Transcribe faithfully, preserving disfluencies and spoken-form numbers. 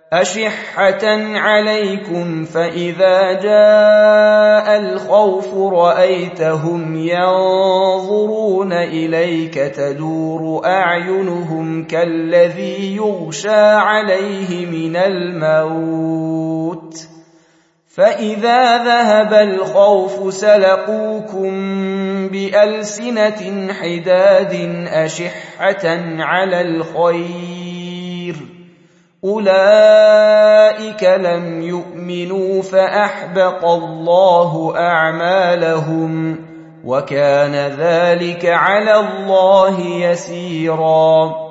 أشحة عليكم فإذا جاء الخوف رأيتهم ينظرون إليك تدور أعينهم كالذي يغشى عليه من الموت فإذا ذهب الخوف سلقوكم بألسنة حداد أشحة على الخير أولئك لم يؤمنوا فأحبط الله أعمالهم وكان ذلك على الله يسيرا